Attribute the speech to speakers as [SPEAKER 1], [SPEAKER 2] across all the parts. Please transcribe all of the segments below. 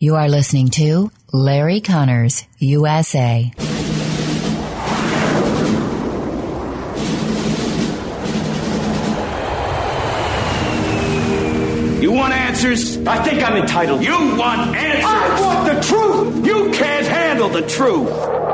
[SPEAKER 1] You are listening to Larry Connors, USA.
[SPEAKER 2] You want answers?
[SPEAKER 3] I think I'm entitled.
[SPEAKER 2] You want answers?
[SPEAKER 3] I want the truth!
[SPEAKER 2] You can't handle the truth.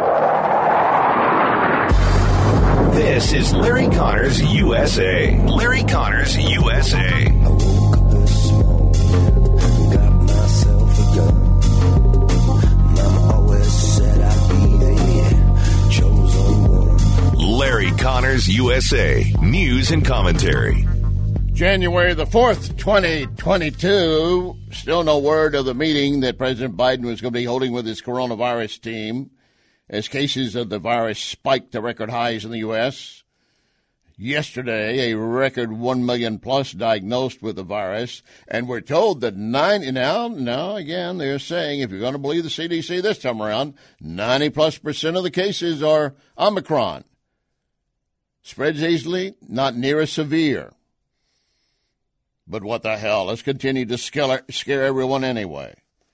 [SPEAKER 4] This is Larry Connors, USA. Larry Connors, USA.
[SPEAKER 5] I woke up this morning, got myself a gun. Mama always said I'd be the chosen one.
[SPEAKER 4] Larry Connors, USA. News and commentary.
[SPEAKER 6] January the 4th, 2022. Still no word of the meeting that President Biden was going to be holding with his coronavirus team as cases of the virus spiked to record highs in the U.S. Yesterday, a record 1 million plus diagnosed with the virus, and we're told that again, they're saying, if you're going to believe the CDC this time around, 90+% of the cases are Omicron. Spreads easily, not near as severe. But what the hell? Let's continue to scare everyone anyway.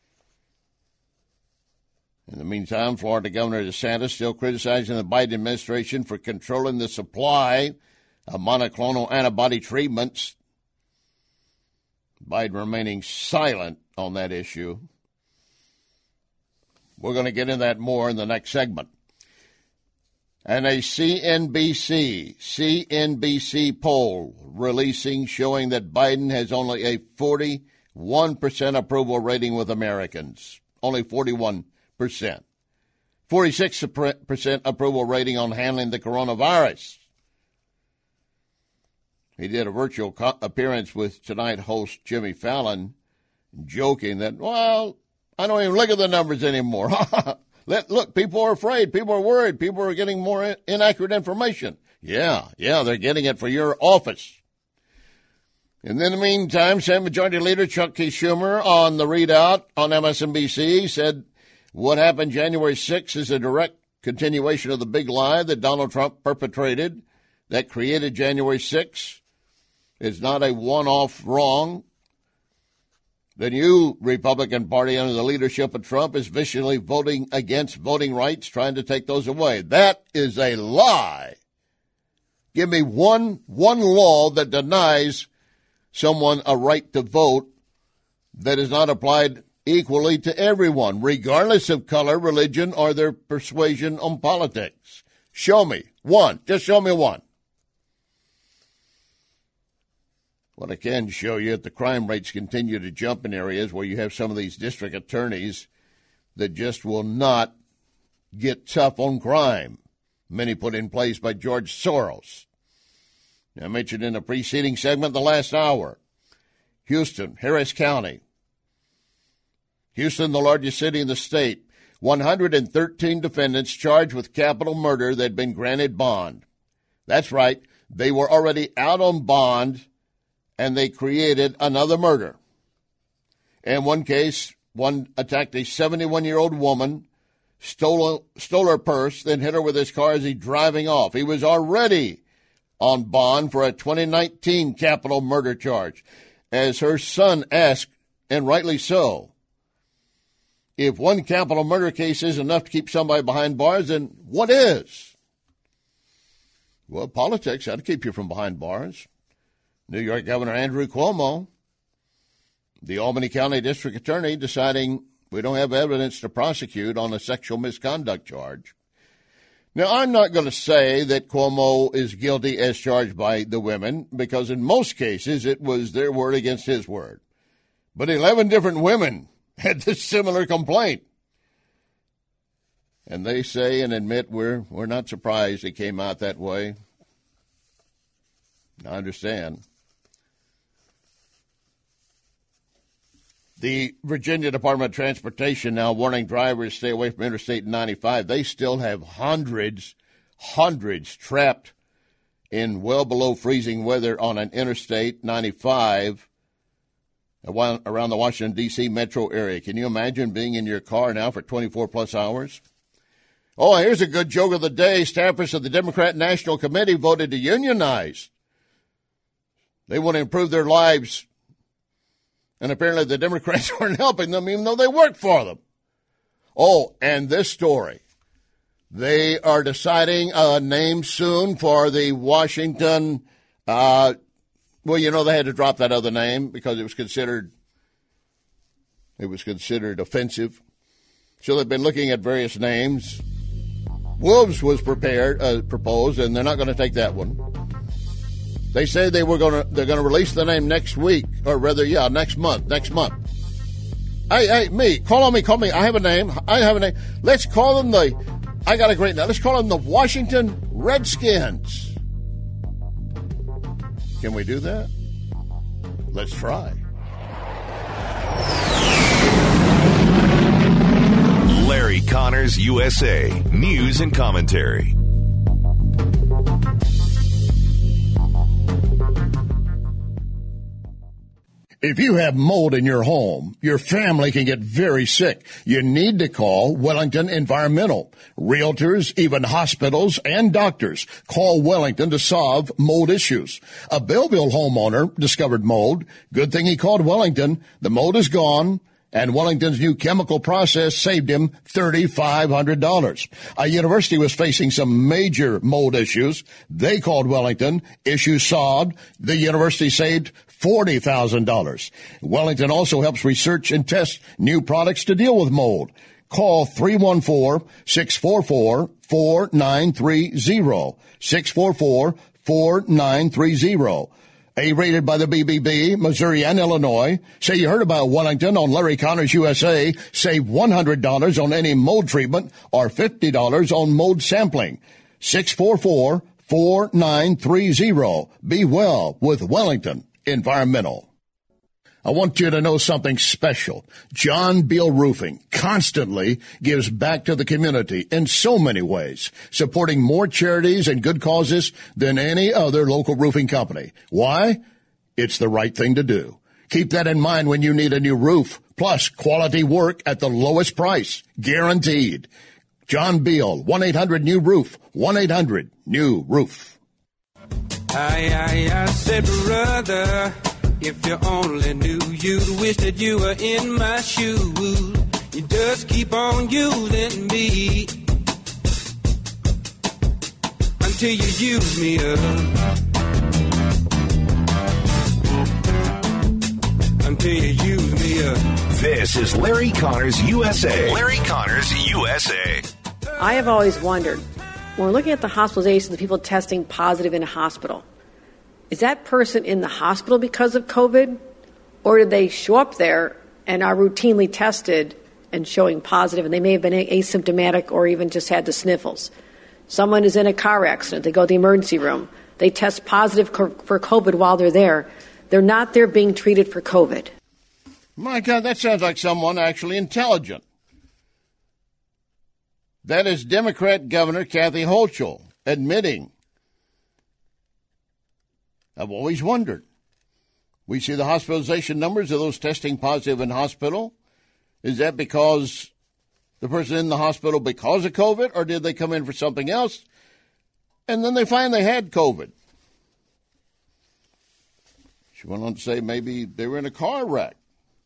[SPEAKER 6] In the meantime, Florida Governor DeSantis still criticizing the Biden administration for controlling the supply of monoclonal antibody treatments. Biden remaining silent on that issue. We're going to get into that more in the next segment. And a CNBC poll releasing showing that Biden has only a 41% approval rating with Americans. Only 41%. 46% approval rating on handling the coronavirus. He did a virtual appearance with Tonight host Jimmy Fallon, joking that, well, I don't even look at the numbers anymore. Look, people are afraid. People are worried. People are getting more inaccurate information. Yeah, they're getting it for your office. And in the meantime, Senate Majority Leader Chuck T. Schumer on the readout on MSNBC said what happened January 6th is a direct continuation of the big lie that Donald Trump perpetrated that created January 6th. It's not a one-off wrong. The new Republican Party under the leadership of Trump is viciously voting against voting rights, trying to take those away. That is a lie. Give me one law that denies someone a right to vote that is not applied equally to everyone, regardless of color, religion, or their persuasion on politics. Show me one. Just show me one. What I can show you, the crime rates continue to jump in areas where you have some of these district attorneys that just will not get tough on crime. Many put in place by George Soros. I mentioned in the preceding segment the last hour. Houston, Harris County. Houston, the largest city in the state. 113 defendants charged with capital murder that had been granted bond. That's right. They were already out on bond, and they created another murder. In one case, one attacked a 71-year-old woman, stole her purse, then hit her with his car as he driving off. He was already on bond for a 2019 capital murder charge. As her son asked, and rightly so, if one capital murder case is enough to keep somebody behind bars, then what is? Well, politics ought to keep you from behind bars. New York Governor Andrew Cuomo, the Albany County District Attorney, deciding we don't have evidence to prosecute on a sexual misconduct charge. Now, I'm not going to say that Cuomo is guilty as charged by the women, because in most cases it was their word against his word. But 11 different women had this similar complaint. And they say and admit we're not surprised it came out that way. I understand. The Virginia Department of Transportation now warning drivers to stay away from Interstate 95. They still have hundreds trapped in well below freezing weather on an Interstate 95 around the Washington, D.C. metro area. Can you imagine being in your car now for 24-plus hours? Oh, here's a good joke of the day. Staffers of the Democrat National Committee voted to unionize. They want to improve their lives And apparently the Democrats weren't helping them even though they worked for them. Oh, and this story. They are deciding a name soon for the Washington, well, you know, they had to drop that other name because it was considered offensive. So they've been looking at various names. Wolves was proposed, and they're not going to take that one. They say they're going to release the name next week, or rather, next month. Hey, me, call me. I have a name. Let's call them I got a great name. Let's call them the Washington Redskins. Can we do that? Let's try.
[SPEAKER 4] Larry Connors, USA. News and commentary.
[SPEAKER 6] If you have mold in your home, your family can get very sick. You need to call Wellington Environmental. Realtors, even hospitals and doctors call Wellington to solve mold issues. A Belleville homeowner discovered mold. Good thing he called Wellington. The mold is gone, and Wellington's new chemical process saved him $3,500. A university was facing some major mold issues. They called Wellington. Issue solved. The university saved $40,000. Wellington also helps research and test new products to deal with mold. Call 314-644-4930. 644-4930. A-rated by the BBB, Missouri and Illinois. Say you heard about Wellington on Larry Connors USA. Save $100 on any mold treatment or $50 on mold sampling. 644-4930. Be well with Wellington Environmental. I want you to know something special. John Beal Roofing constantly gives back to the community in so many ways, supporting more charities and good causes than any other local roofing company. Why? It's the right thing to do. Keep that in mind when you need a new roof, plus quality work at the lowest price, guaranteed. John Beal, 1-800-NEW-ROOF, 1-800-NEW-ROOF.
[SPEAKER 7] I said, brother, if you only knew, you'd wish that you were in my shoes. You just keep on using me until you use me up. Until you use me up.
[SPEAKER 4] This is Larry Connors, USA. Larry Connors, USA.
[SPEAKER 8] I have always wondered, when we're looking at the hospitalizations, the people testing positive in a hospital, is that person in the hospital because of COVID? Or did they show up there and are routinely tested and showing positive, and they may have been asymptomatic or even just had the sniffles? Someone is in a car accident. They go to the emergency room. They test positive for COVID while they're there. They're not there being treated for COVID.
[SPEAKER 6] My God, that sounds like someone actually intelligent. That is Democrat Governor Kathy Hochul admitting, I've always wondered. We see the hospitalization numbers of those testing positive in hospital. Is that because the person in the hospital because of COVID, or did they come in for something else, and then they find they had COVID? She went on to say maybe they were in a car wreck,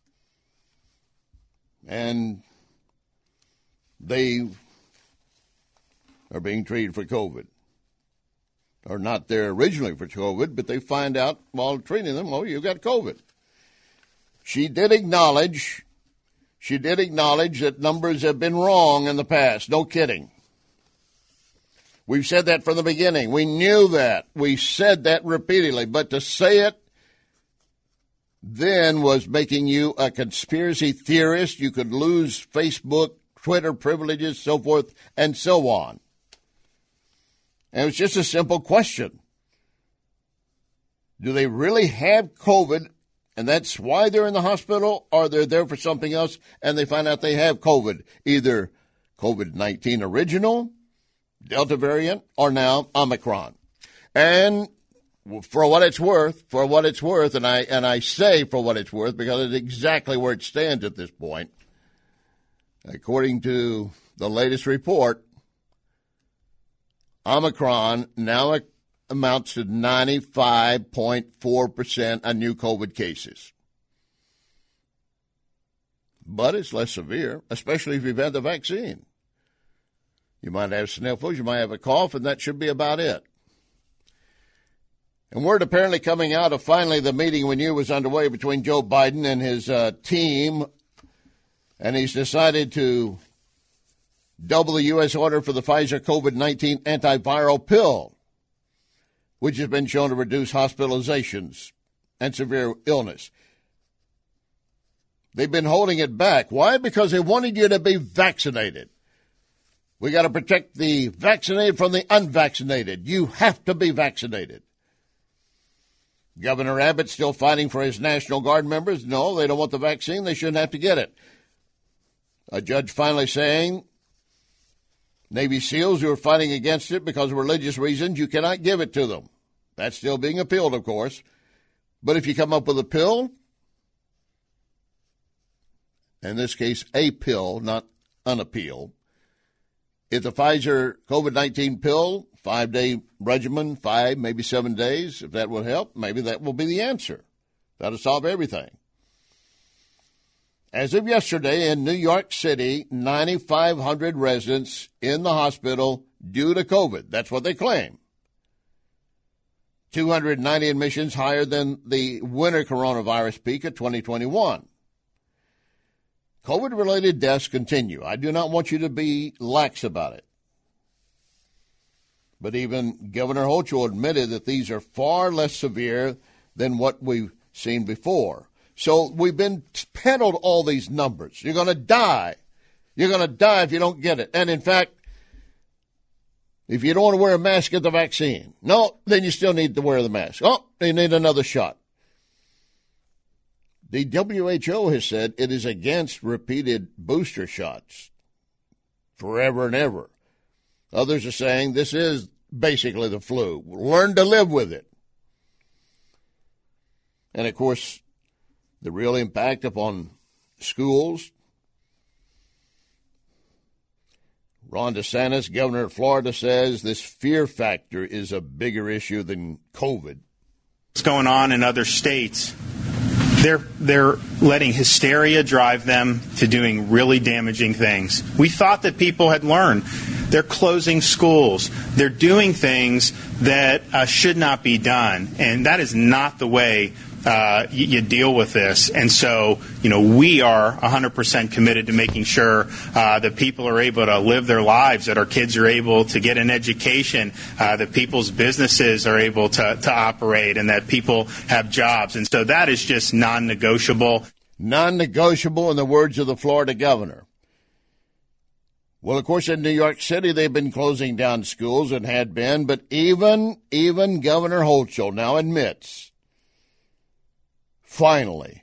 [SPEAKER 6] and they are being treated for COVID. Or not there originally for COVID, but they find out while treating them, oh, you got COVID. She did acknowledge that numbers have been wrong in the past. No kidding. We've said that from the beginning. We knew that. We said that repeatedly. But to say it then was making you a conspiracy theorist. You could lose Facebook, Twitter privileges, so forth, and so on. And it was just a simple question. Do they really have COVID, and that's why they're in the hospital, or they're there for something else, and they find out they have COVID, either COVID-19 original, Delta variant, or now Omicron? And for what it's worth, and I say for what it's worth because it's exactly where it stands at this point, according to the latest report, Omicron now amounts to 95.4% of new COVID cases. but it's less severe, especially if you've had the vaccine. You might have sniffles, you might have a cough, and that should be about it. And word apparently coming out of finally the meeting we knew was underway between Joe Biden and his team, and he's decided to double the U.S. order for the Pfizer COVID-19 antiviral pill, which has been shown to reduce hospitalizations and severe illness. They've been holding it back. Why? Because they wanted you to be vaccinated. We got to protect the vaccinated from the unvaccinated. You have to be vaccinated. Governor Abbott still fighting for his National Guard members. No, they don't want the vaccine. They shouldn't have to get it. A judge finally saying Navy SEALs who are fighting against it because of religious reasons, you cannot give it to them. That's still being appealed, of course. But if you come up with a pill, in this case, a pill, not an appeal, if the Pfizer COVID-19 pill, 5-day regimen, 5, maybe 7 days, if that would help, maybe that will be the answer. That'll solve everything. As of yesterday in New York City, 9,500 residents in the hospital due to COVID. That's what they claim. 290 admissions higher than the winter coronavirus peak of 2021. COVID-related deaths continue. I do not want you to be lax about it. But even Governor Hochul admitted that these are far less severe than what we've seen before. So we've been peddled all these numbers. You're going to die. You're going to die if you don't get it. And in fact, if you don't want to wear a mask, get the vaccine. No, then you still need to wear the mask. Oh, you need another shot. The WHO has said it is against repeated booster shots forever and ever. Others are saying this is basically the flu. Learn to live with it. And, of course, the real impact upon schools. Ron DeSantis, governor of Florida, says this fear factor is a bigger issue than COVID.
[SPEAKER 9] What's going on in other states? They're letting hysteria drive them to doing really damaging things. We thought that people had learned. They're closing schools. They're doing things that should not be done. And that is not the way you deal with this. And so, we are 100% committed to making sure that people are able to live their lives, that our kids are able to get an education, that people's businesses are able to operate, and that people have jobs. And so that is just non-negotiable.
[SPEAKER 6] Non-negotiable in the words of the Florida governor. Well, of course, in New York City, they've been closing down schools and had been, but even Governor Hochul now admits, finally,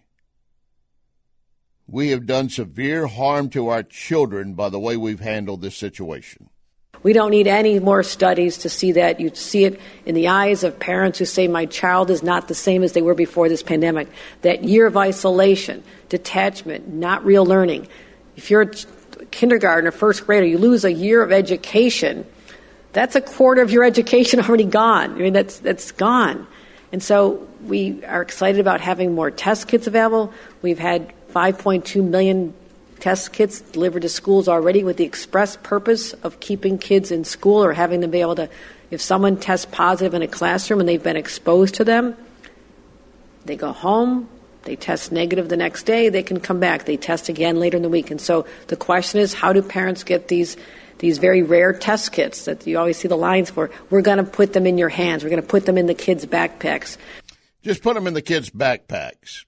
[SPEAKER 6] we have done severe harm to our children by the way we've handled this situation.
[SPEAKER 8] We don't need any more studies to see that. You see it in the eyes of parents who say, my child is not the same as they were before this pandemic. That year of isolation, detachment, not real learning. If you're a kindergartner, first grader, you lose a year of education. That's a quarter of your education already gone. I mean, that's gone. And so we are excited about having more test kits available. We've had 5.2 million test kits delivered to schools already with the express purpose of keeping kids in school or having them be able to, if someone tests positive in a classroom and they've been exposed to them, they go home, they test negative the next day, they can come back, they test again later in the week. And so the question is, how do parents get these very rare test kits that you always see the lines for? We're going to put them in your hands. We're going to put them in the kids' backpacks.
[SPEAKER 6] Just put them in the kids' backpacks.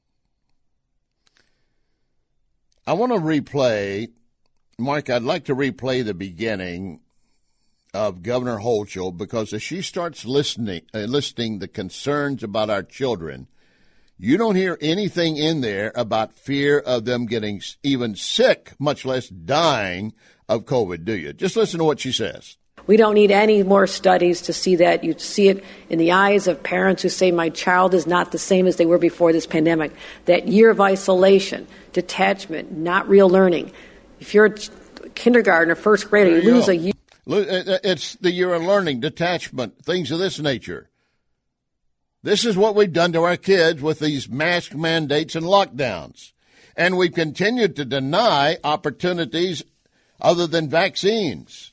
[SPEAKER 6] I want to replay, Mark, I'd like to replay the beginning of Governor Hochul, because as she starts listing the concerns about our children, you don't hear anything in there about fear of them getting even sick, much less dying of COVID, do you? Just listen to what she says.
[SPEAKER 8] We don't need any more studies to see that. You see it in the eyes of parents who say, my child is not the same as they were before this pandemic. That year of isolation, detachment, not real learning. If you're a kindergartner, first grader, you lose a year.
[SPEAKER 6] It's the year of learning, detachment, things of this nature. This is what we've done to our kids with these mask mandates and lockdowns. And we've continued to deny opportunities other than vaccines.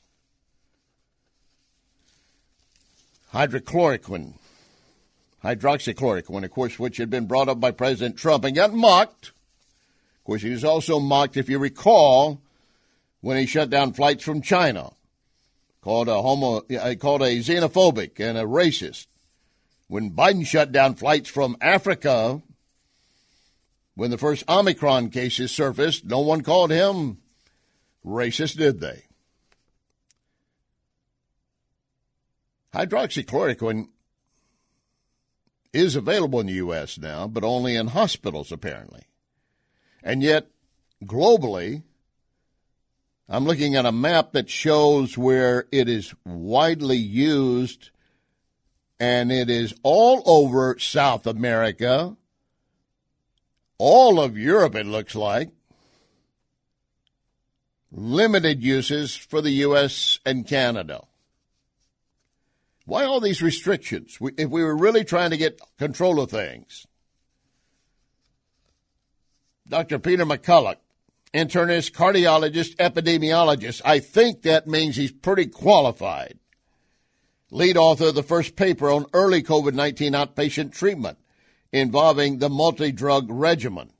[SPEAKER 6] Hydroxychloroquine, of course, which had been brought up by President Trump and got mocked. Of course, he was also mocked, if you recall, when he shut down flights from China, called a xenophobic and a racist. When Biden shut down flights from Africa, when the first Omicron cases surfaced, no one called him racist, did they? Hydroxychloroquine is available in the U.S. now, but only in hospitals, apparently. And yet, globally, I'm looking at a map that shows where it is widely used, and it is all over South America, all of Europe, it looks like. Limited uses for the U.S. and Canada. Why all these restrictions if we were really trying to get control of things? Dr. Peter McCulloch, internist, cardiologist, epidemiologist. I think that means he's pretty qualified. Lead author of the first paper on early COVID-19 outpatient treatment involving the multi-drug regimen.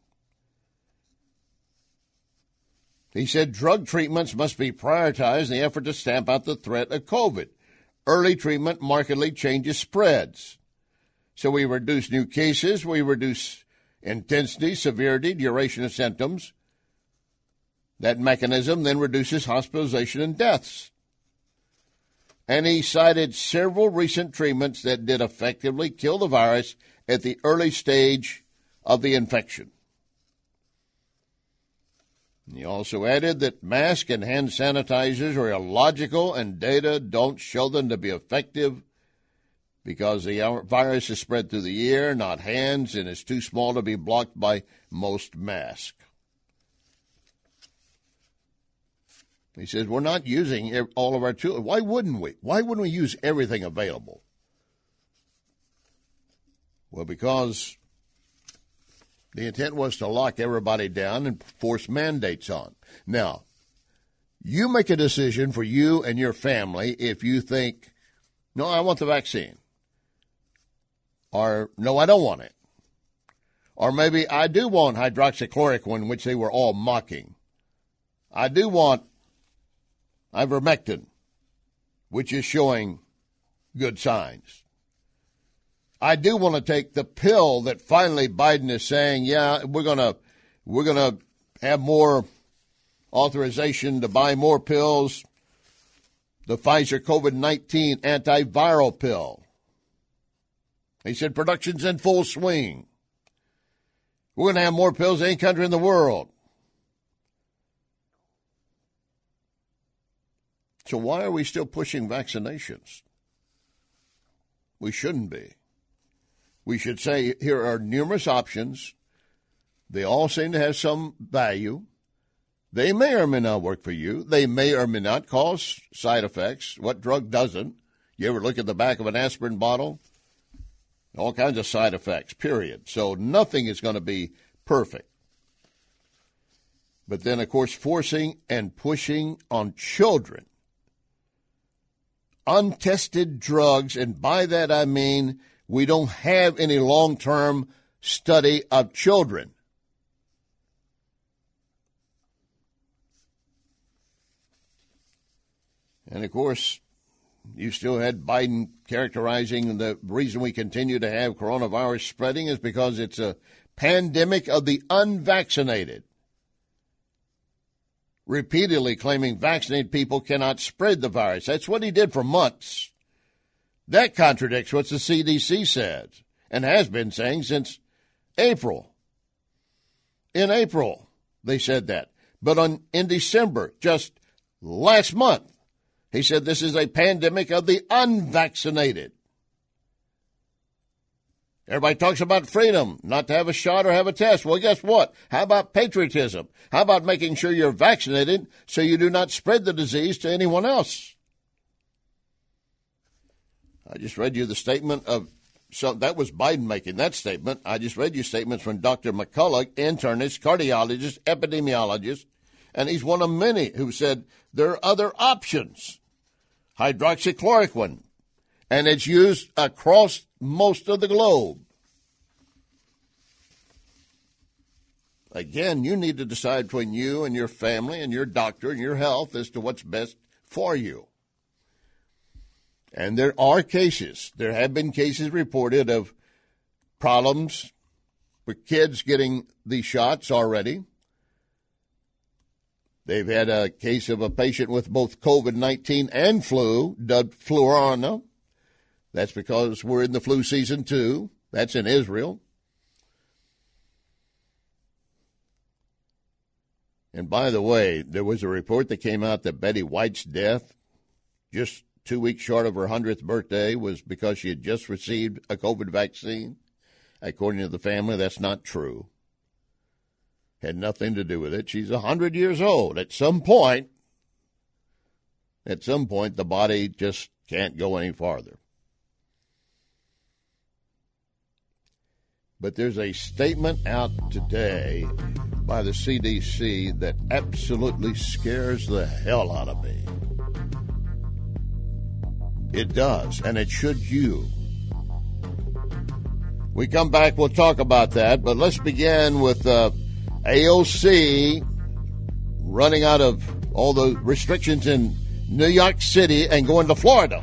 [SPEAKER 6] He said drug treatments must be prioritized in the effort to stamp out the threat of COVID. Early treatment markedly changes spreads. So we reduce new cases, we reduce intensity, severity, duration of symptoms. That mechanism then reduces hospitalization and deaths. And he cited several recent treatments that did effectively kill the virus at the early stage of the infection. He also added that masks and hand sanitizers are illogical and data don't show them to be effective because the virus is spread through the air, not hands, and is too small to be blocked by most masks. He says, we're not using all of our tools. Why wouldn't we? Why wouldn't we use everything available? Well, because the intent was to lock everybody down and force mandates on. Now, you make a decision for you and your family if you think, no, I want the vaccine. Or, no, I don't want it. Or maybe I do want hydroxychloroquine, which they were all mocking. I do want ivermectin, which is showing good signs. I do want to take the pill that finally Biden is saying, yeah, we're gonna have more authorization to buy more pills. The Pfizer COVID-19 antiviral pill. He said production's in full swing. We're going to have more pills than any country in the world. So why are we still pushing vaccinations? We shouldn't be. We should say here are numerous options. They all seem to have some value. They may or may not work for you. They may or may not cause side effects. What drug doesn't? You ever look at the back of an aspirin bottle? All kinds of side effects, period. So nothing is going to be perfect. But then, of course, forcing and pushing on children untested drugs, and by that I mean we don't have any long-term study of children. And, of course, you still had Biden characterizing the reason we continue to have coronavirus spreading is because it's a pandemic of the unvaccinated. Repeatedly claiming vaccinated people cannot spread the virus. That's what he did for months. That contradicts what the CDC says and has been saying since April. In April, they said that. But in December, just last month, he said this is a pandemic of the unvaccinated. Everybody talks about freedom, not to have a shot or have a test. Well, guess what? How about patriotism? How about making sure you're vaccinated so you do not spread the disease to anyone else? I just read you the statement of So that was Biden making that statement. I just read you statements from Dr. McCullough, internist, cardiologist, epidemiologist, and he's one of many who said there are other options. Hydroxychloroquine, and it's used across most of the globe. Again, you need to decide between you and your family and your doctor and your health as to what's best for you. And there have been cases reported of problems with kids getting these shots already. They've had a case of a patient with both COVID-19 and flu, dubbed Flurona. That's because we're in the flu season, too. That's in Israel. And by the way, there was a report that came out that Betty White's death, just 2 weeks short of her 100th birthday, was because she had just received a COVID vaccine. According to the family, that's not true. Had nothing to do with it. She's 100 years old. At some point, the body just can't go any farther. But there's a statement out today by the CDC that absolutely scares the hell out of me. It does, and it should you. We come back, we'll talk about that, but let's begin with AOC running out of all the restrictions in New York City and going to Florida.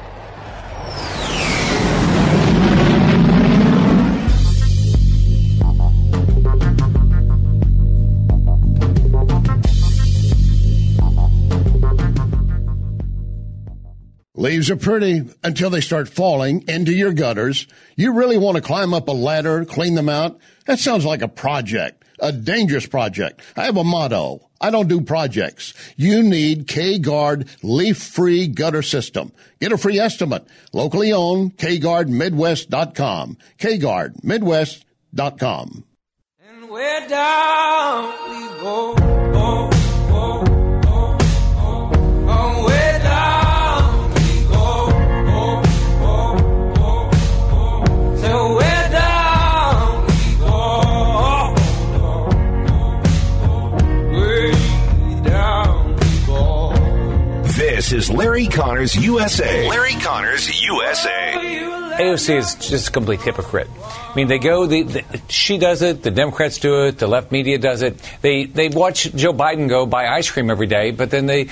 [SPEAKER 6] Leaves are pretty until they start falling into your gutters. You really want to climb up a ladder, clean them out? That sounds like a project, a dangerous project. I have a motto. I don't do projects. You need K-Guard leaf-free gutter system. Get a free estimate. Locally owned, KGuardMidwest.com. KGuardMidwest.com.
[SPEAKER 7] And where down we go.
[SPEAKER 4] This is Larry Connors USA. Larry Connors USA.
[SPEAKER 10] AOC is just a complete hypocrite. I mean, they go, she does it, the Democrats do it, the left media does it. They watch Joe Biden go buy ice cream every day, but then they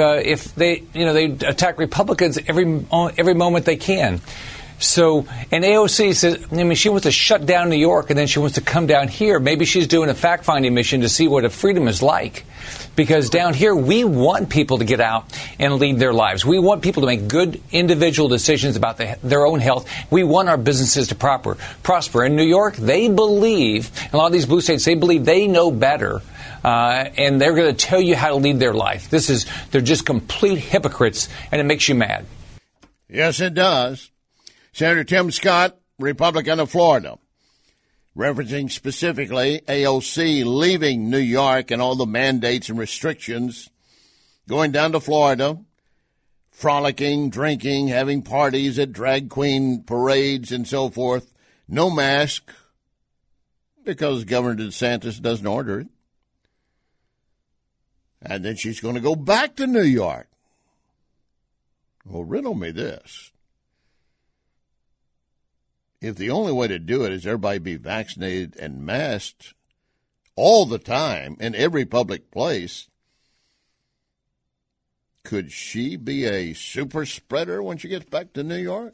[SPEAKER 10] attack Republicans every moment they can. So, and AOC says, I mean, she wants to shut down New York and then she wants to come down here. Maybe she's doing a fact-finding mission to see what a freedom is like. Because down here, we want people to get out and lead their lives. We want people to make good individual decisions about their own health. We want our businesses to prosper. In New York, they believe, a lot of these blue states, they believe they know better. And they're going to tell you how to lead their life. They're just complete hypocrites, and it makes you mad.
[SPEAKER 6] Yes, it does. Senator Tim Scott, Republican of Florida, referencing specifically AOC leaving New York and all the mandates and restrictions, going down to Florida, frolicking, drinking, having parties at drag queen parades and so forth. No mask, because Governor DeSantis doesn't order it. And then she's going to go back to New York. Well, riddle me this. If the only way to do it is everybody be vaccinated and masked all the time in every public place, could she be a super spreader when she gets back to New York?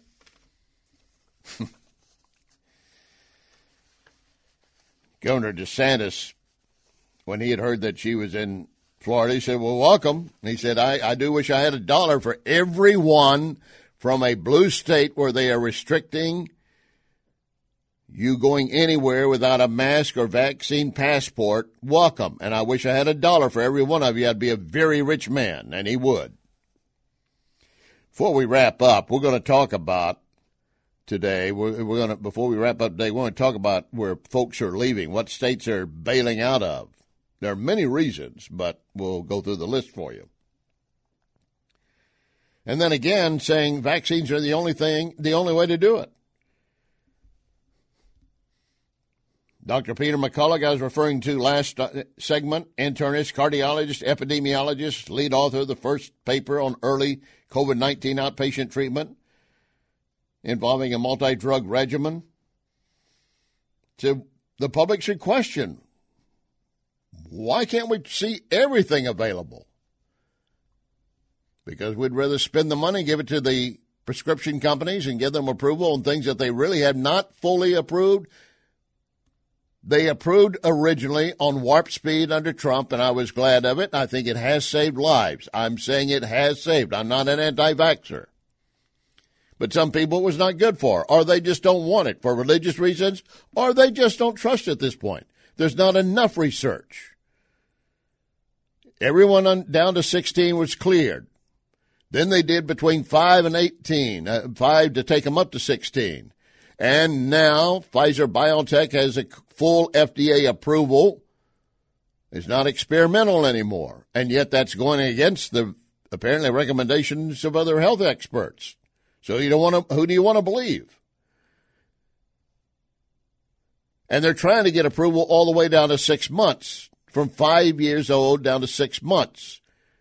[SPEAKER 6] Governor DeSantis, when he had heard that she was in Florida, he said, well, welcome. And he said, I do wish I had $1 for everyone from a blue state where they are restricting you going anywhere without a mask or vaccine passport. Welcome. And I wish I had $1 for every one of you. I'd be a very rich man. And he would. Before we wrap up, we're going to talk about today, before we wrap up today, we're going to talk about where folks are leaving, what states are bailing out of. There are many reasons, but we'll go through the list for you. And then again, saying vaccines are the only way to do it. Dr. Peter McCullough, I was referring to last segment, internist, cardiologist, epidemiologist, lead author of the first paper on early COVID-19 outpatient treatment involving a multi-drug regimen. So the public should question, why can't we see everything available? Because we'd rather spend the money, give it to the prescription companies and give them approval on things that they really have not fully approved. They approved originally on warp speed under Trump, and I was glad of it. I think it has saved lives. I'm saying it has saved. I'm not an anti-vaxxer. But some people it was not good for, or they just don't want it for religious reasons, or they just don't trust it at this point. There's not enough research. Everyone down to 16 was cleared. Then they did between 5 and 18, 5 to take them up to 16. And now Pfizer-BioNTech has a full FDA approval. It's not experimental anymore. And yet that's going against the apparently recommendations of other health experts. So who do you want to believe? And they're trying to get approval all the way down to 6 months, from 5 years old down to 6 months.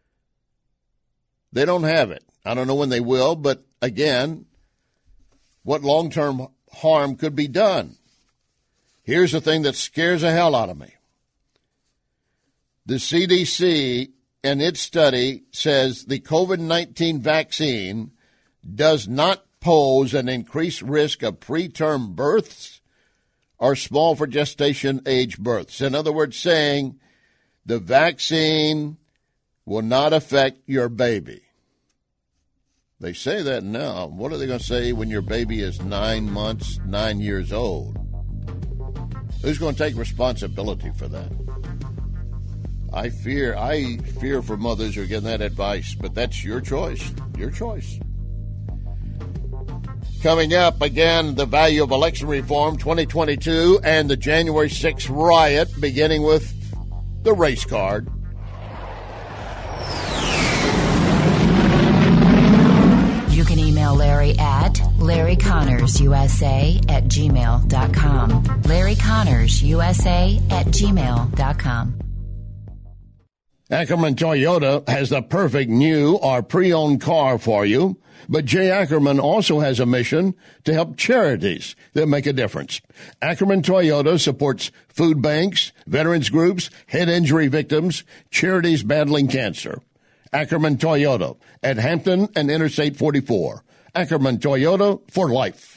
[SPEAKER 6] They don't have it. I don't know when they will, but again, what long-term harm could be done? Here's the thing that scares the hell out of me. The CDC in its study says the COVID-19 vaccine does not pose an increased risk of preterm births or small for gestation age births. In other words, saying the vaccine will not affect your baby. They say that now. What are they going to say when your baby is 9 months, 9 years old? Who's going to take responsibility for that? I fear for mothers who are getting that advice, but that's your choice. Your choice. Coming up, again, the value of election reform 2022 and the January 6th riot, beginning with the race card.
[SPEAKER 1] You can email Larry at LarryConnorsUSA@gmail.com. LarryConnorsUSA@gmail.com.
[SPEAKER 6] Ackerman Toyota has the perfect new or pre-owned car for you, but Jay Ackerman also has a mission to help charities that make a difference. Ackerman Toyota supports food banks, veterans groups, head injury victims, charities battling cancer. Ackerman Toyota at Hampton and Interstate 44. Ackerman Toyota for life.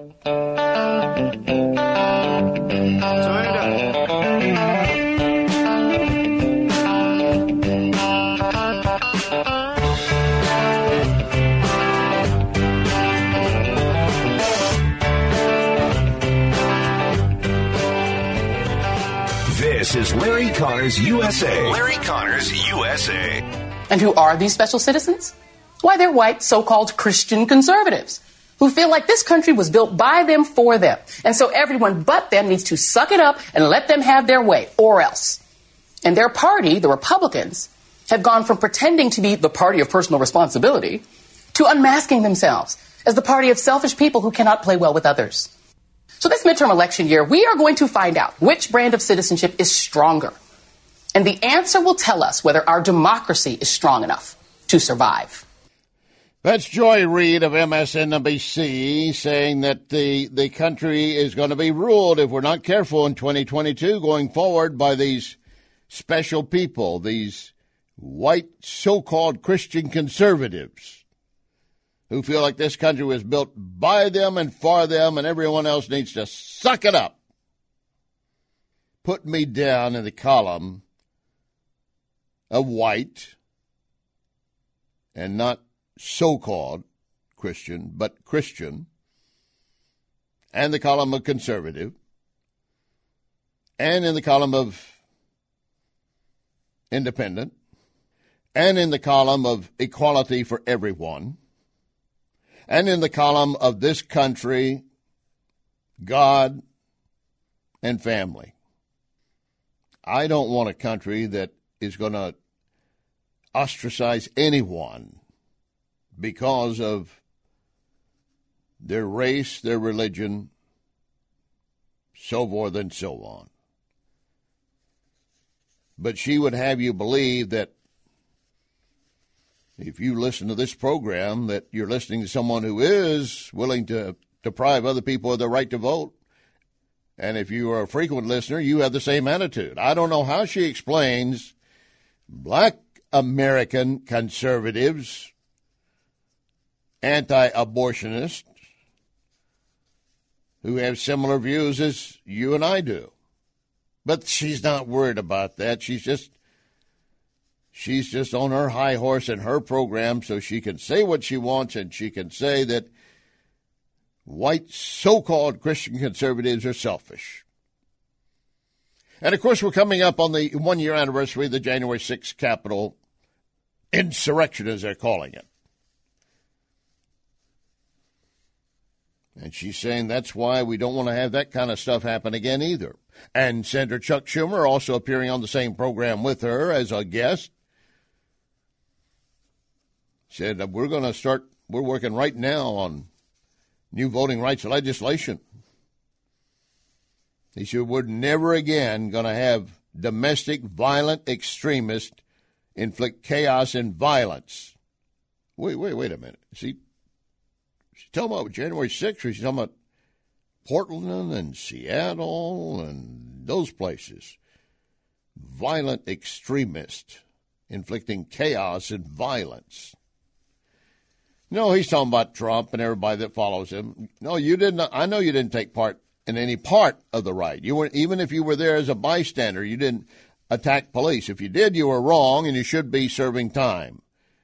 [SPEAKER 4] This is Larry Connors USA. Larry Connors USA.
[SPEAKER 11] And who are these special citizens? Why, they're white so-called Christian conservatives who feel like this country was built by them for them. And so everyone but them needs to suck it up and let them have their way, or else. And their party, the Republicans, have gone from pretending to be the party of personal responsibility to unmasking themselves as the party of selfish people who cannot play well with others. So this midterm election year, we are going to find out which brand of citizenship is stronger. And the answer will tell us whether our democracy is strong enough to survive.
[SPEAKER 6] That's Joy Reid of MSNBC saying that the country is going to be ruled, if we're not careful in 2022 going forward, by these special people, these white so-called Christian conservatives who feel like this country was built by them and for them and everyone else needs to suck it up. Put me down in the column of white and not so-called Christian, but Christian, and the column of conservative, and in the column of independent, and in the column of equality for everyone, and in the column of this country, God, and family. I don't want a country that is going to ostracize anyone because of their race, their religion, so forth and so on. But she would have you believe that if you listen to this program, that you're listening to someone who is willing to deprive other people of their right to vote. And if you are a frequent listener, you have the same attitude. I don't know how she explains black American conservatives, anti-abortionists, who have similar views as you and I do. But she's not worried about that. She's just on her high horse in her program, so she can say what she wants, and she can say that white so-called Christian conservatives are selfish. And, of course, we're coming up on the one-year anniversary of the January 6th Capitol insurrection, as they're calling it. And she's saying that's why we don't want to have that kind of stuff happen again either. And Senator Chuck Schumer, also appearing on the same program with her as a guest, said that we're working right now on new voting rights legislation. He said we're never again going to have domestic violent extremists inflict chaos and violence. Wait a minute. She's talking about January 6th, or she's talking about Portland and Seattle and those places. Violent extremists inflicting chaos and violence. No, he's talking about Trump and everybody that follows him. No, you didn't. I know you didn't take part in any part of the riot. You weren't, even if you were there as a bystander, you didn't attack police. If you did, you were wrong, and you should be serving time.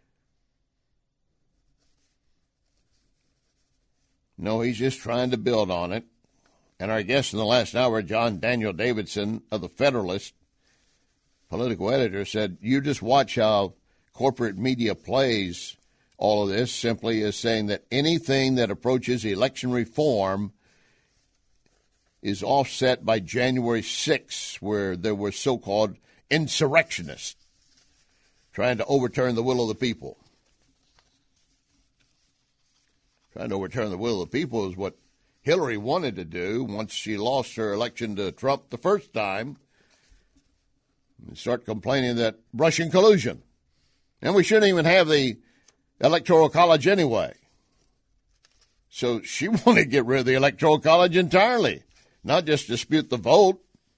[SPEAKER 6] No, he's just trying to build on it. And our guest in the last hour, John Daniel Davidson of the Federalist, political editor, said, you just watch how corporate media plays all of this, simply as saying that anything that approaches election reform is offset by January 6th, where there were so-called insurrectionists trying to overturn the will of the people. Trying to overturn the will of the people is what Hillary wanted to do once she lost her election to Trump the first time, and start complaining that Russian collusion. And we shouldn't even have the Electoral College anyway. So she wanted to get rid of the Electoral College entirely, not just dispute the vote.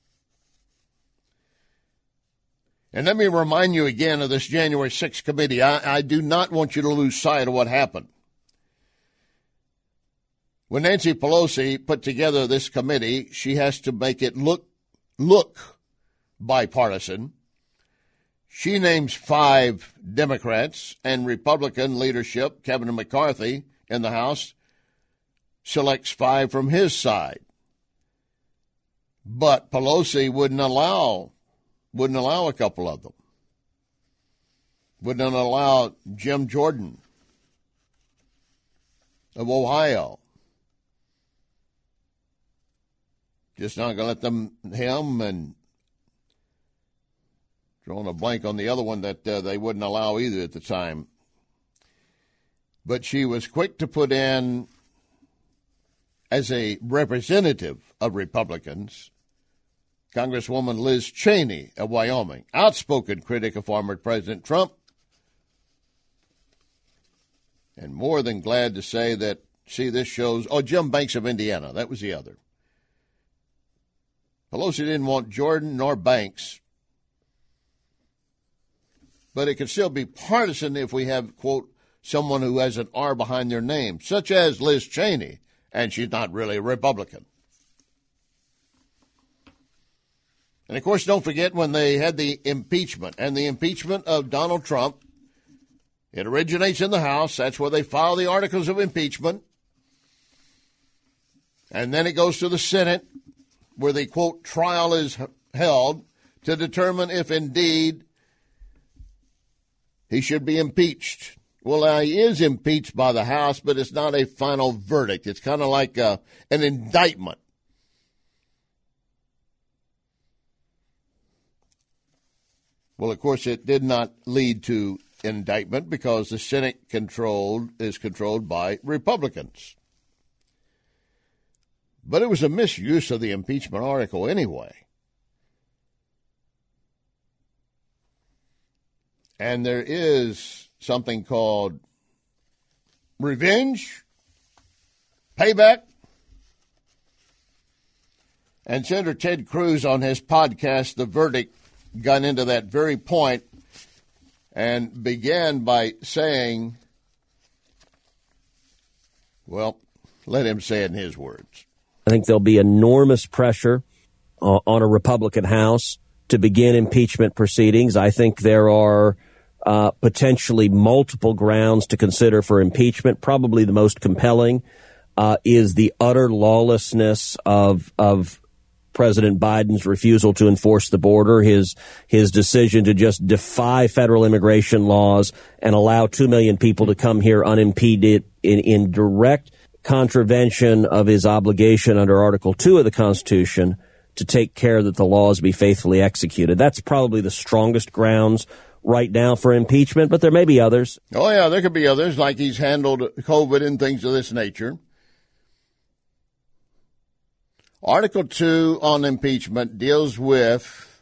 [SPEAKER 6] And let me remind you again of this January 6th committee. I do not want you to lose sight of what happened. When Nancy Pelosi put together this committee, she has to make it look bipartisan. She names 5 Democrats, and Republican leadership, Kevin McCarthy in the House, selects 5 from his side. But Pelosi wouldn't allow a couple of them. Wouldn't allow Jim Jordan of Ohio. Just not going to let him and drawing a blank on the other one that they wouldn't allow either at the time. But she was quick to put in, as a representative of Republicans, Congresswoman Liz Cheney of Wyoming, outspoken critic of former President Trump, and more than glad to say that, see, this shows, Jim Banks of Indiana, that was the other. Pelosi didn't want Jordan nor Banks, but it could still be partisan if we have, quote, someone who has an R behind their name, such as Liz Cheney, and she's not really a Republican. And, of course, don't forget when they had the impeachment, and the impeachment of Donald Trump, it originates in the House. That's where they file the articles of impeachment. And then it goes to the Senate, where the, quote, trial is held to determine if indeed he should be impeached. Well, he is impeached by the House, but it's not a final verdict. It's kind of like an indictment. Well, of course, it did not lead to indictment because the Senate is controlled by Republicans. But it was a misuse of the impeachment article anyway. And there is something called revenge, payback. And Senator Ted Cruz on his podcast, The Verdict, got into that very point and began by saying, well, let him say it in his words.
[SPEAKER 12] I think there'll be enormous pressure on a Republican House to begin impeachment proceedings. I think there are potentially multiple grounds to consider for impeachment. Probably the most compelling is the utter lawlessness of President Biden's refusal to enforce the border, his decision to just defy federal immigration laws and allow 2 million people to come here unimpeded in direct contravention of his obligation under Article 2 of the Constitution to take care that the laws be faithfully executed. That's probably the strongest grounds right now for impeachment, but there may be others.
[SPEAKER 6] Oh, yeah, there could be others, like he's handled COVID and things of this nature. Article 2 on impeachment deals with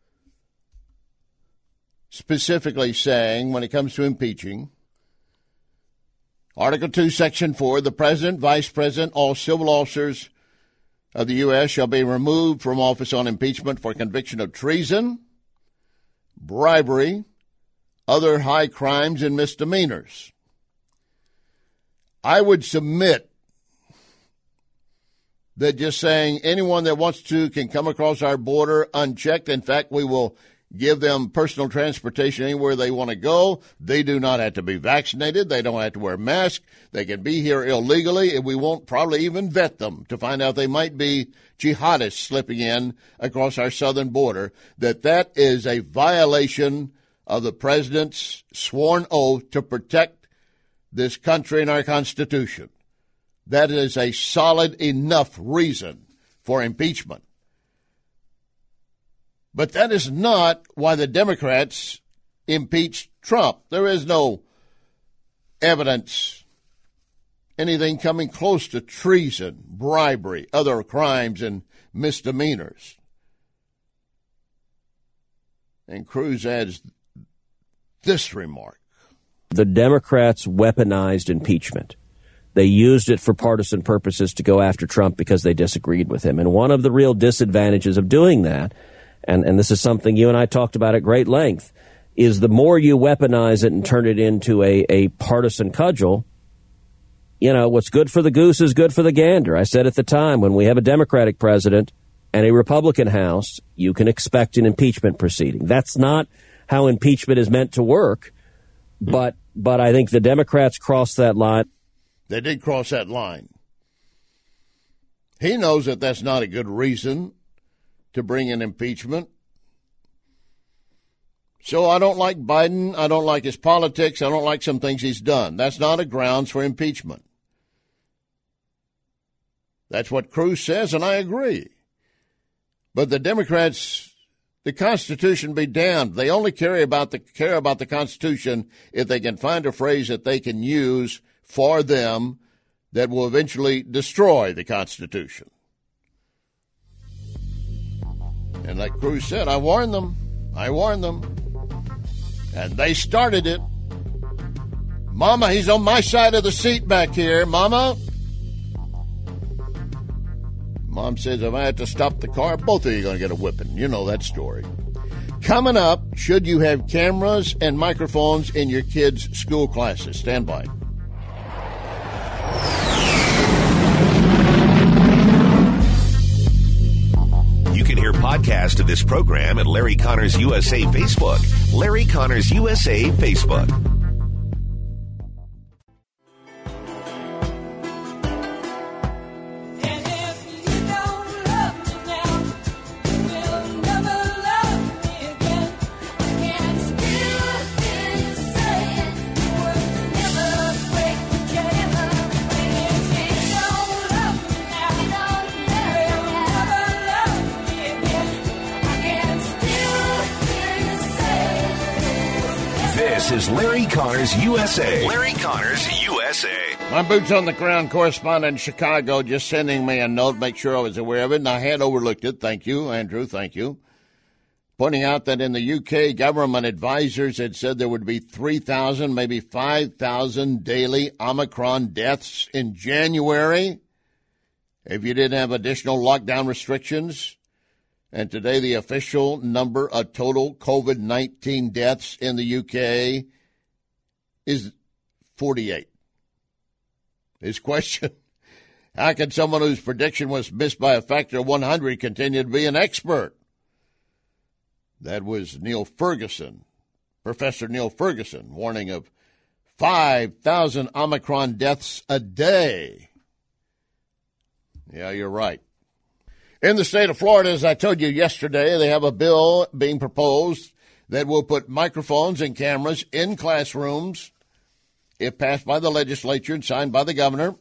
[SPEAKER 6] specifically saying, when it comes to impeaching, Article 2, Section 4, the President, Vice President, all civil officers of the U.S. shall be removed from office on impeachment for conviction of treason, bribery, other high crimes, and misdemeanors. I would submit that just saying anyone that wants to can come across our border unchecked. In fact, we will give them personal transportation anywhere they want to go. They do not have to be vaccinated. They don't have to wear masks. They can be here illegally, and we won't probably even vet them to find out they might be jihadists slipping in across our southern border, that is a violation of the president's sworn oath to protect this country and our Constitution. That is a solid enough reason for impeachment. But that is not why the Democrats impeached Trump. There is no evidence, anything coming close to treason, bribery, other crimes, and misdemeanors. And Cruz adds this remark.
[SPEAKER 12] The Democrats weaponized impeachment. They used it for partisan purposes to go after Trump because they disagreed with him. And one of the real disadvantages of doing that, and this is something you and I talked about at great length, is the more you weaponize it and turn it into a partisan cudgel, what's good for the goose is good for the gander. I said at the time, when we have a Democratic president and a Republican House, you can expect an impeachment proceeding. That's not how impeachment is meant to work, but I think the Democrats crossed that line.
[SPEAKER 6] They did cross that line. He knows that that's not a good reason to bring in impeachment. So I don't like Biden. I don't like his politics. I don't like some things he's done. That's not a grounds for impeachment. That's what Cruz says, and I agree. But the Democrats, the Constitution be damned. They only care about the Constitution if they can find a phrase that they can use for them that will eventually destroy the Constitution. And like Cruz said, I warned them. And they started it. Mama, he's on my side of the seat back here. Mama. Mom says, if I have to stop the car, both of you are going to get a whipping. You know that story. Coming up, should you have cameras and microphones in your kids' school classes? Stand by.
[SPEAKER 4] You can hear podcast of this program at Larry Connors USA Facebook. Larry Connors USA Facebook. This is Larry Connors USA. Larry Connors USA.
[SPEAKER 6] My boots on the ground correspondent in Chicago just sending me a note, make sure I was aware of it, and I had overlooked it. Thank you, Andrew, thank you. Pointing out that in the UK, government advisors had said there would be 3,000, maybe 5,000 daily Omicron deaths in January if you didn't have additional lockdown restrictions. And today the official number of total COVID-19 deaths in the UK is 48. His question, how can someone whose prediction was missed by a factor of 100 continue to be an expert? That was Neil Ferguson, Professor Neil Ferguson, warning of 5,000 Omicron deaths a day. Yeah, you're right. In the state of Florida, as I told you yesterday, they have a bill being proposed that will put microphones and cameras in classrooms, if passed by the legislature and signed by the governor,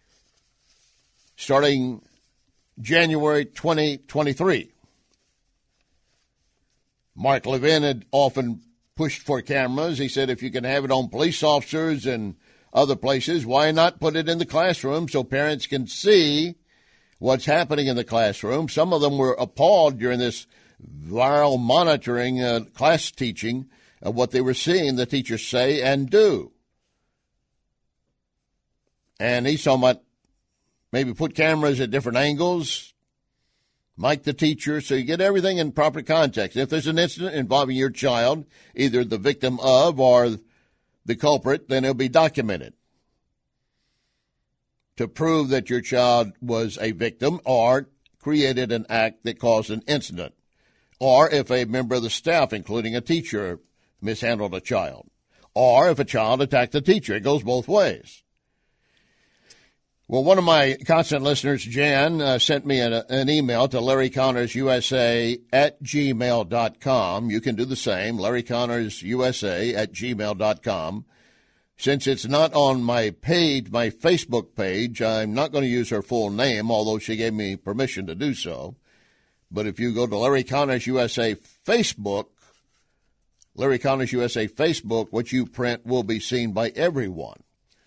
[SPEAKER 6] starting January 2023. Mark Levin had often pushed for cameras. He said if you can have it on police officers and other places, why not put it in the classroom so parents can see what's happening in the classroom? Some of them were appalled during this viral monitoring class teaching of what they were seeing the teachers say and do. And he's talking about maybe put cameras at different angles, mic the teacher, so you get everything in proper context. If there's an incident involving your child, either the victim of or the culprit, then it'll be documented to prove that your child was a victim or created an act that caused an incident, or if a member of the staff, including a teacher, mishandled a child, or if a child attacked the teacher. It goes both ways. Well, one of my constant listeners, Jan, sent me an email to LarryConnorsUSA@gmail.com. You can do the same, LarryConnorsUSA@gmail.com. Since it's not on my page, my Facebook page, I'm not going to use her full name, although she gave me permission to do so. But if you go to Larry Connors USA Facebook, Larry Connors USA Facebook, what you print will be seen by everyone.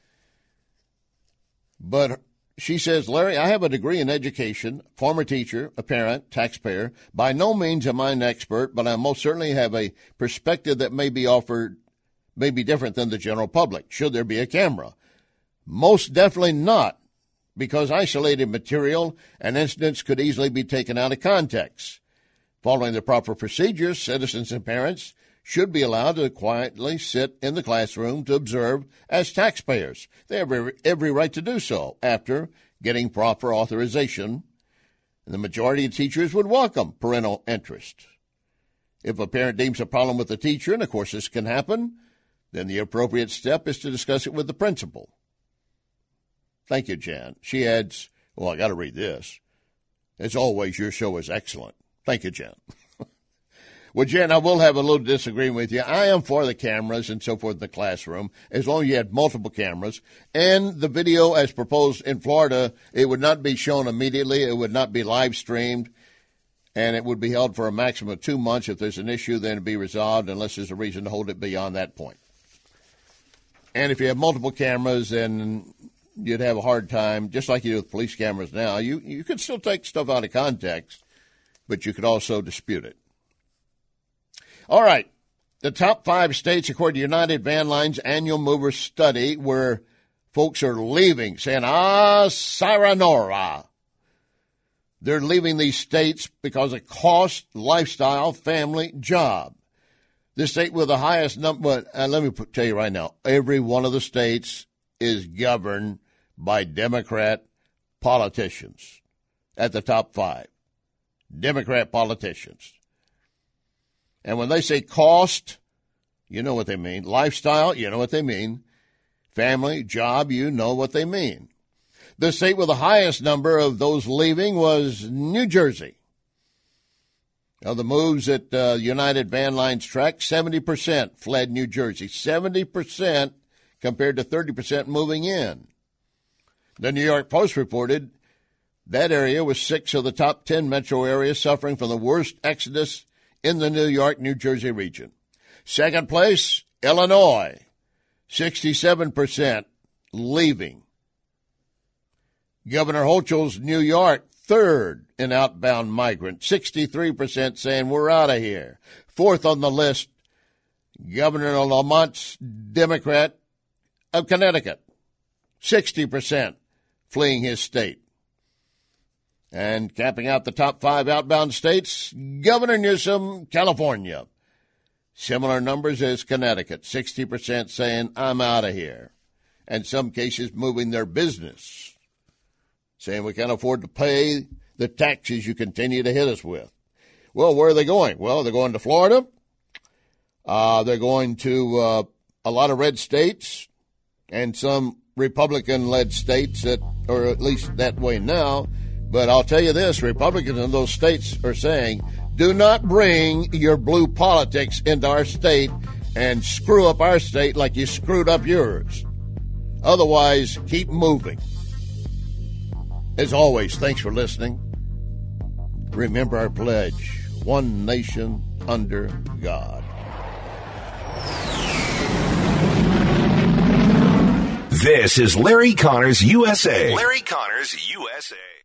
[SPEAKER 6] But she says, Larry, I have a degree in education, former teacher, a parent, taxpayer. By no means am I an expert, but I most certainly have a perspective that may be different than the general public. Should there be a camera? Most definitely not, because isolated material and incidents could easily be taken out of context. Following the proper procedures, citizens and parents should be allowed to quietly sit in the classroom to observe as taxpayers. They have every right to do so after getting proper authorization. And the majority of teachers would welcome parental interest. If a parent deems a problem with the teacher, and of course this can happen, then the appropriate step is to discuss it with the principal. Thank you, Jan. She adds, well, I got to read this. As always, your show is excellent. Thank you, Jan. Well, Jen, I will have a little disagreement with you. I am for the cameras and so forth in the classroom, as long as you had multiple cameras. And the video, as proposed in Florida, it would not be shown immediately. It would not be live streamed. And it would be held for a maximum of 2 months. If there's an issue, then it would be resolved unless there's a reason to hold it beyond that point. And if you have multiple cameras, then you'd have a hard time, just like you do with police cameras now. You could still take stuff out of context, but you could also dispute it. All right, the top 5 states, according to United Van Line's annual mover study, where folks are leaving, saying, sayonara. They're leaving these states because of cost, lifestyle, family, job. The state with the highest number, let me tell you right now, every one of the states is governed by Democrat politicians at the top 5. Democrat politicians. And when they say cost, you know what they mean. Lifestyle, you know what they mean. Family, job, you know what they mean. The state with the highest number of those leaving was New Jersey. Now, the moves at United Van Line's track, 70% fled New Jersey. 70% compared to 30% moving in. The New York Post reported that area was 6 of the top 10 metro areas suffering from the worst exodus in the New York, New Jersey region. Second place, Illinois, 67% leaving. Governor Hochul's New York, third in outbound migrant, 63% saying we're out of here. Fourth on the list, Governor Lamont's Democrat of Connecticut, 60% fleeing his state. And capping out the top 5 outbound states, Governor Newsom, California. Similar numbers as Connecticut, 60% saying, I'm out of here. And some cases moving their business, saying we can't afford to pay the taxes you continue to hit us with. Well, where are they going? Well, they're going to Florida. They're going to a lot of red states and some Republican-led states that are at least that way now. But I'll tell you this, Republicans in those states are saying, do not bring your blue politics into our state and screw up our state like you screwed up yours. Otherwise, keep moving. As always, thanks for listening. Remember our pledge, one nation under God.
[SPEAKER 4] This is Larry Connors USA. Larry Connors USA.